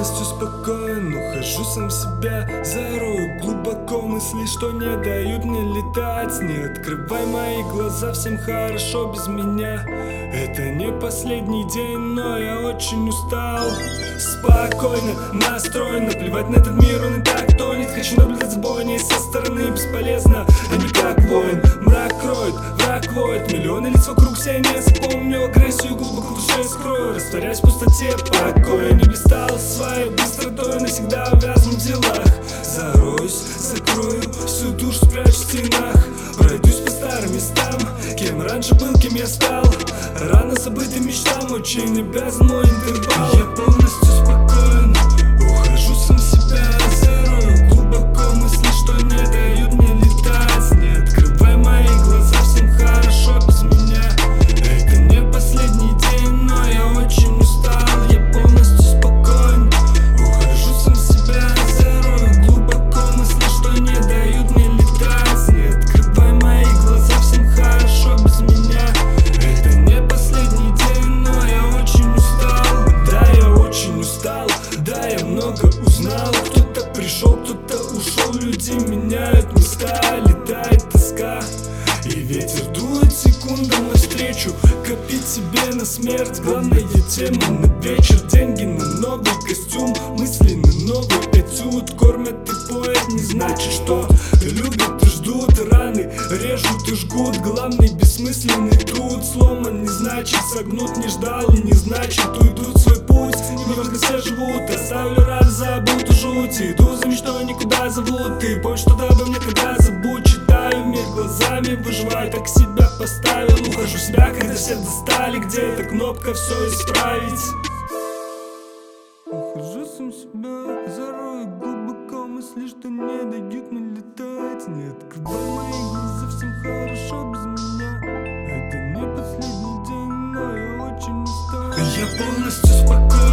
полностью спокоен, ухожу сам в себя, зарою глубоко мысли, что не дают мне летать. Не открывай мои глаза, всем хорошо без меня. Это не последний день, но я очень устал. Спокойно настроен, наплевать на этот мир, он и так тонет. Хочу наблюдать за бойней со стороны, бесполезно, а не как воин. Мрак кроет, враг воет, миллионы лиц вокруг себя не запомню. Агрессию глубоко в душе скрою, растворяюсь в пустоте покоя. Не блистал своей быстротой, навсегда увязан в делах. Зароюсь, закрою, всю душу спрячу в стенах. Пройдусь по старым местам, кем раньше был, кем я стал. Рано забытым мечтам очень обязан мой интервал. Я полностью спокоен, ухожу сам в себя, зарою глубоко мысли, что не дают мне летать. Не открывай мои глаза, всем хорошо без меня. Это не последний день, но я очень устал. Я полностью спокоен, ухожу сам в себя, зарою глубоко мысли, что не дают мне летать. Не открывай мои глаза, всем хорошо без меня. Это не последний день, но я очень устал. Да, я очень устал, да, я много узнал. Кто-то пришел, кто-то ушел, люди меняют места. Летает тоска, и ветер дует секундам навстречу. Копить себе на смерть, главная тема на вечер. Деньги на новый костюм, мысли на новый этюд. Кормят и поят, не значит, что любят и ждут. Раны режут и жгут, главный бессмысленный труд. Сломан не значит согнут, не ждал и не значит уйдут в свой путь. Неважно, все живут, оставлю раз, забуду жуть. Иду за мечтой, никуда зовут. Ты помнишь что-то обо мне, когда забудь. Читаю мир глазами, выживаю, так себя поставил. Ухожу в себя, когда все достали, где эта кнопка все исправить. Ухожу сам в себя, зарою глубоко мысли, что не дают мне летать. Не открывай мои глаза, всем хорошо без меня. Это не последний день, но я очень устал. Я полностью спокоен.